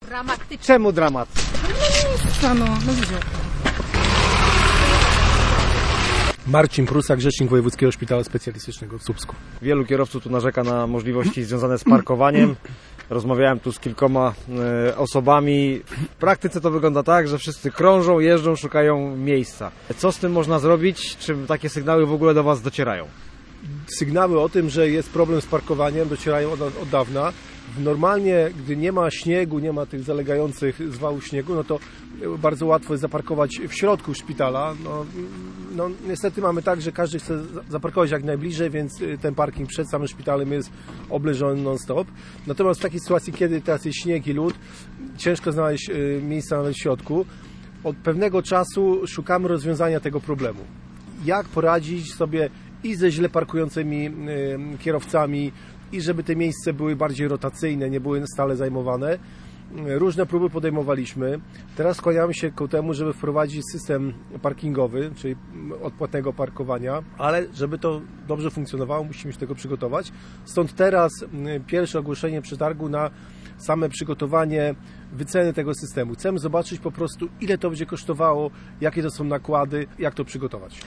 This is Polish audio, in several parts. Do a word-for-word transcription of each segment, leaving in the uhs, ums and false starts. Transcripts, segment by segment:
Dramatyczne. Czemu dramat? No, no, no widzę. Marcin Prusak, rzecznik Wojewódzkiego Szpitala Specjalistycznego w Słupsku. Wielu kierowców tu narzeka na możliwości związane z parkowaniem. Rozmawiałem tu z kilkoma e, osobami. W praktyce to wygląda tak, że wszyscy krążą, jeżdżą, szukają miejsca. Co z tym można zrobić? Czy takie sygnały w ogóle do Was docierają? Sygnały o tym, że jest problem z parkowaniem, docierają od, od dawna. Normalnie, gdy nie ma śniegu, nie ma tych zalegających zwałów śniegu, no to bardzo łatwo jest zaparkować w środku szpitala. No, no, niestety mamy tak, że każdy chce zaparkować jak najbliżej, więc ten parking przed samym szpitalem jest obleżony non-stop. Natomiast w takiej sytuacji, kiedy teraz jest śnieg i lód, ciężko znaleźć miejsca nawet w środku. Od pewnego czasu szukamy rozwiązania tego problemu. Jak poradzić sobie i ze źle parkującymi kierowcami, i żeby te miejsca były bardziej rotacyjne, nie były stale zajmowane. Różne próby podejmowaliśmy. Teraz skłaniamy się ku temu, żeby wprowadzić system parkingowy, czyli odpłatnego parkowania, ale żeby to dobrze funkcjonowało, musimy się do tego przygotować. Stąd teraz pierwsze ogłoszenie przetargu na same przygotowanie wyceny tego systemu. Chcemy zobaczyć po prostu, ile to będzie kosztowało, jakie to są nakłady, jak to przygotować.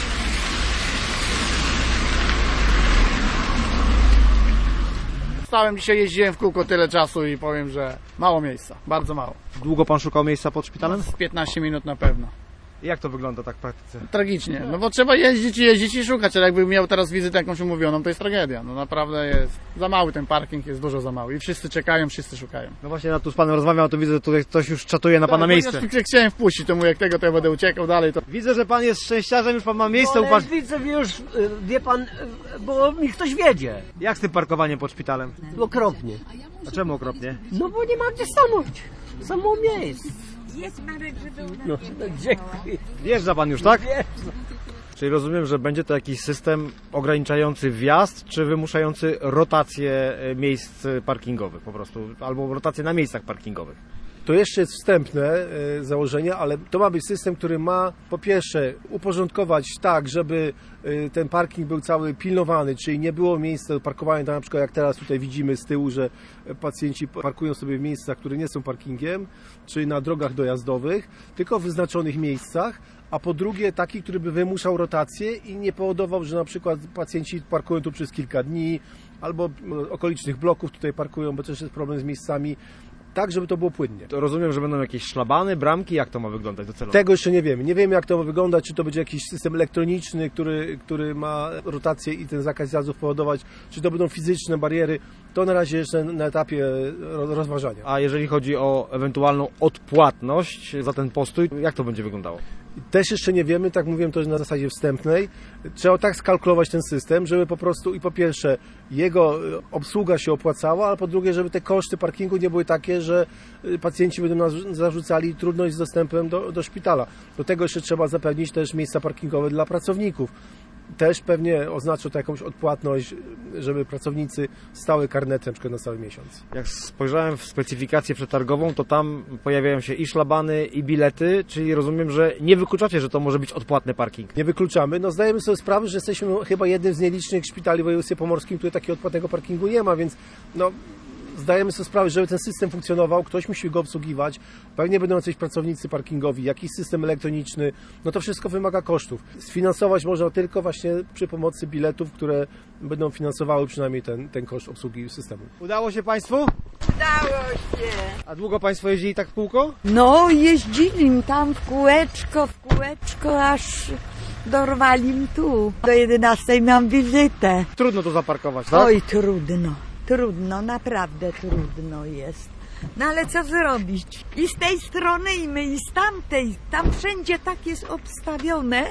Stałem dzisiaj, jeździłem w kółko tyle czasu i powiem, że mało miejsca, bardzo mało. Długo Pan szukał miejsca pod szpitalem? Z piętnaście minut na pewno. Jak to wygląda tak w praktyce? Tragicznie, no bo trzeba jeździć i jeździć i szukać, ale jakby miał teraz wizytę jakąś umówioną, to jest tragedia. No naprawdę jest za mały ten parking, jest dużo za mały i wszyscy czekają, wszyscy szukają. No właśnie, ja tu z Panem rozmawiam, to widzę, że tutaj ktoś już czatuje na Pana tak, miejsce. Ja chciałem wpuścić, to mówię, jak tego, to ja będę uciekał dalej. To... Widzę, że Pan jest szczęściarzem, już Pan ma miejsce. No, ale upatrz... widzę już, wie Pan, bo mi ktoś wiedzie. Jak z tym parkowaniem pod szpitalem? Okropnie. A czemu okropnie? No bo nie ma gdzie stanąć. Samo miejsce. Jest Marek, żeby u nas No, nie no, było. dziękuję. Wjeżdża Pan już, tak? Wjeżdża. Czyli rozumiem, że będzie to jakiś system ograniczający wjazd, czy wymuszający rotację miejsc parkingowych po prostu, albo rotację na miejscach parkingowych? To jeszcze jest wstępne założenie, ale to ma być system, który ma po pierwsze uporządkować tak, żeby ten parking był cały pilnowany, czyli nie było miejsca do parkowania, tak na przykład jak teraz tutaj widzimy z tyłu, że pacjenci parkują sobie w miejscach, które nie są parkingiem, czyli na drogach dojazdowych, tylko w wyznaczonych miejscach, a po drugie taki, który by wymuszał rotację i nie powodował, że na przykład pacjenci parkują tu przez kilka dni, albo okolicznych bloków tutaj parkują, bo też jest problem z miejscami. Tak, żeby to było płynnie. To rozumiem, że będą jakieś szlabany, bramki, jak to ma wyglądać docelowo? Tego jeszcze nie wiemy. Nie wiemy, jak to ma wyglądać, czy to będzie jakiś system elektroniczny, który, który ma rotację i ten zakaz zjazdów powodować, czy to będą fizyczne bariery. To na razie jeszcze na etapie rozważania. A jeżeli chodzi o ewentualną odpłatność za ten postój, jak to będzie wyglądało? Też jeszcze nie wiemy, tak mówiłem, to jest na zasadzie wstępnej. Trzeba tak skalkulować ten system, żeby po prostu i po pierwsze jego obsługa się opłacała, a po drugie, żeby te koszty parkingu nie były takie, że pacjenci będą nas zarzucali trudność z dostępem do, do szpitala. Do tego jeszcze trzeba zapewnić też miejsca parkingowe dla pracowników. Też pewnie oznacza to jakąś odpłatność, żeby pracownicy stały karnety na przykład na cały miesiąc. Jak spojrzałem w specyfikację przetargową, to tam pojawiają się i szlabany, i bilety, czyli rozumiem, że nie wykluczacie, że to może być odpłatny parking. Nie wykluczamy. No zdajemy sobie sprawę, że jesteśmy chyba jednym z nielicznych szpitali w województwie pomorskim, który takiego odpłatnego parkingu nie ma, więc no zdajemy sobie sprawę, żeby ten system funkcjonował, ktoś musi go obsługiwać, pewnie będą jacyś pracownicy parkingowi, jakiś system elektroniczny, no to wszystko wymaga kosztów. Sfinansować można tylko właśnie przy pomocy biletów, które będą finansowały przynajmniej ten, ten koszt obsługi systemu. Udało się Państwu? Udało się. A długo Państwo jeździli tak w kółko? No, jeździli tam w kółeczko, w kółeczko, aż dorwali mi tu. Do jedenastej mam wizytę. Trudno to zaparkować, tak? Oj, trudno, trudno, naprawdę trudno jest. No ale co zrobić? I z tej strony, i my, i z tamtej. Tam wszędzie tak jest obstawione,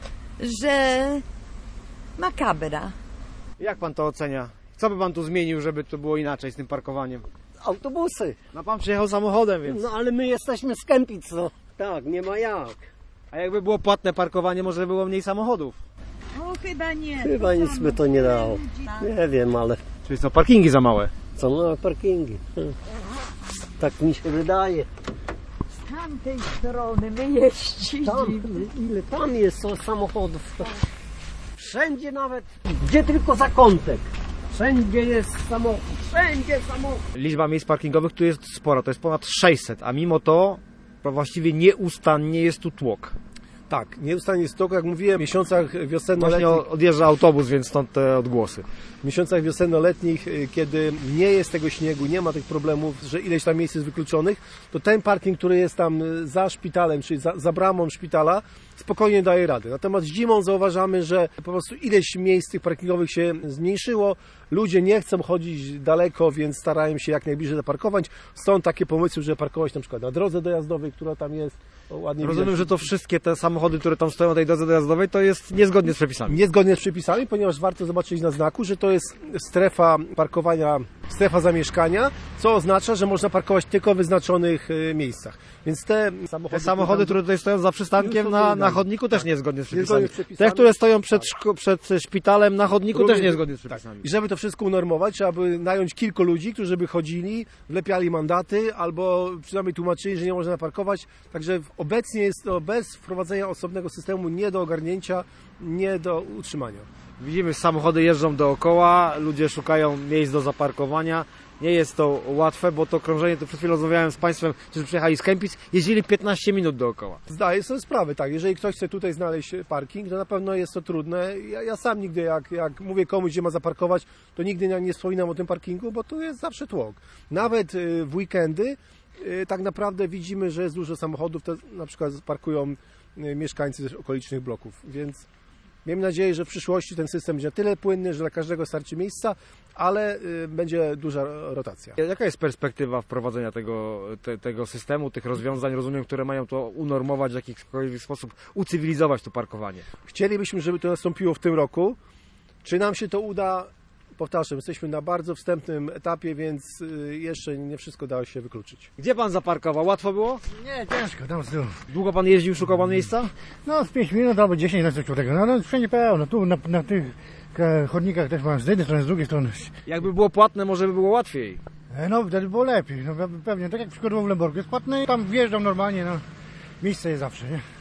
że makabra. Jak Pan to ocenia? Co by Pan tu zmienił, żeby to było inaczej z tym parkowaniem? Autobusy. No Pan przyjechał samochodem, więc... No ale my jesteśmy z Kępic, no. Tak, nie ma jak. A jakby było płatne parkowanie, może by było mniej samochodów? O, chyba nie. Chyba nic by to nie dało. Nie wiem, ale Czyli są parkingi za małe? co no parkingi. Tak mi się wydaje. Z tamtej strony my jeździli. Tam, ile tam jest samochodów. Wszędzie nawet, gdzie tylko zakątek. Wszędzie jest samochód, wszędzie samochód. Liczba miejsc parkingowych tu jest spora, to jest ponad sześćset, a mimo to właściwie nieustannie jest tu tłok. Tak, nieustannie jest to, jak mówiłem, w miesiącach Właśnie wiosenno-letnich, odjeżdża autobus, więc stąd te odgłosy. w miesiącach wiosenno-letnich, kiedy nie jest tego śniegu, nie ma tych problemów, że ileś tam miejsc jest wykluczonych, to ten parking, który jest tam za szpitalem, czyli za, za bramą szpitala, spokojnie daje radę. Natomiast zimą zauważamy, że po prostu ileś miejsc tych parkingowych się zmniejszyło, ludzie nie chcą chodzić daleko, więc starają się jak najbliżej zaparkować. Stąd takie pomysły, że parkować na przykład na drodze dojazdowej, która tam jest. O, ładnie Rozumiem, widać. że to wszystkie te samochody, które tam stoją na tej drodze dojazdowej, to jest niezgodnie z przepisami. Niezgodnie z przepisami, ponieważ warto zobaczyć na znaku, że to jest strefa parkowania, strefa zamieszkania, co oznacza, że można parkować tylko w wyznaczonych e, miejscach. Więc te samochody, Te samochody, które tutaj stoją za przystankiem są na, na nielegalne. chodniku, też niezgodnie z przepisami. Niezgodnie z przepisami. Te, które stoją przed, szko- przed szpitalem na chodniku, Również- też niezgodnie z tak. przepisami. I żeby to wszystko unormować, trzeba by nająć kilku ludzi, którzy by chodzili, wlepiali mandaty albo przynajmniej tłumaczyli, że nie można parkować. Także obecnie jest to bez wprowadzenia osobnego systemu nie do ogarnięcia, nie do utrzymania. Widzimy, samochody jeżdżą dookoła, ludzie szukają miejsc do zaparkowania. Nie jest to łatwe, bo to krążenie, to przed chwilą rozmawiałem z Państwem, którzy przyjechali z Kępic, jeździli piętnaście minut dookoła. Zdaję sobie sprawę, tak. Jeżeli ktoś chce tutaj znaleźć parking, to na pewno jest to trudne. Ja, ja sam nigdy, jak, jak mówię komuś, gdzie ma zaparkować, to nigdy nie, nie wspominam o tym parkingu, bo tu jest zawsze tłok. Nawet y, w weekendy y, tak naprawdę widzimy, że jest dużo samochodów, to na przykład parkują y, mieszkańcy z okolicznych bloków, więc miejmy nadzieję, że w przyszłości ten system będzie na tyle płynny, że dla każdego starczy miejsca, ale y, będzie duża rotacja. Jaka jest perspektywa wprowadzenia tego, te, tego systemu, tych rozwiązań, rozumiem, które mają to unormować, w jakikolwiek sposób ucywilizować to parkowanie? Chcielibyśmy, żeby to nastąpiło w tym roku. Czy nam się to uda? Powtarzam, jesteśmy na bardzo wstępnym etapie, więc y, jeszcze nie wszystko dało się wykluczyć. Gdzie Pan zaparkował? Łatwo było? Nie, ciężko, tam z tyłu. Długo Pan jeździł, szukał Pan miejsca? No z pięć minut albo dziesięć na coś takiego. No ale wszędzie pełno. Tu na, na tych e, chodnikach też mam z jednej strony, z drugiej strony. Jakby było płatne, może by było łatwiej. E, no wtedy było lepiej. No pewnie, tak jak przykładowo w Lęborku jest płatne i tam wjeżdżam normalnie, no. Miejsce jest zawsze, nie?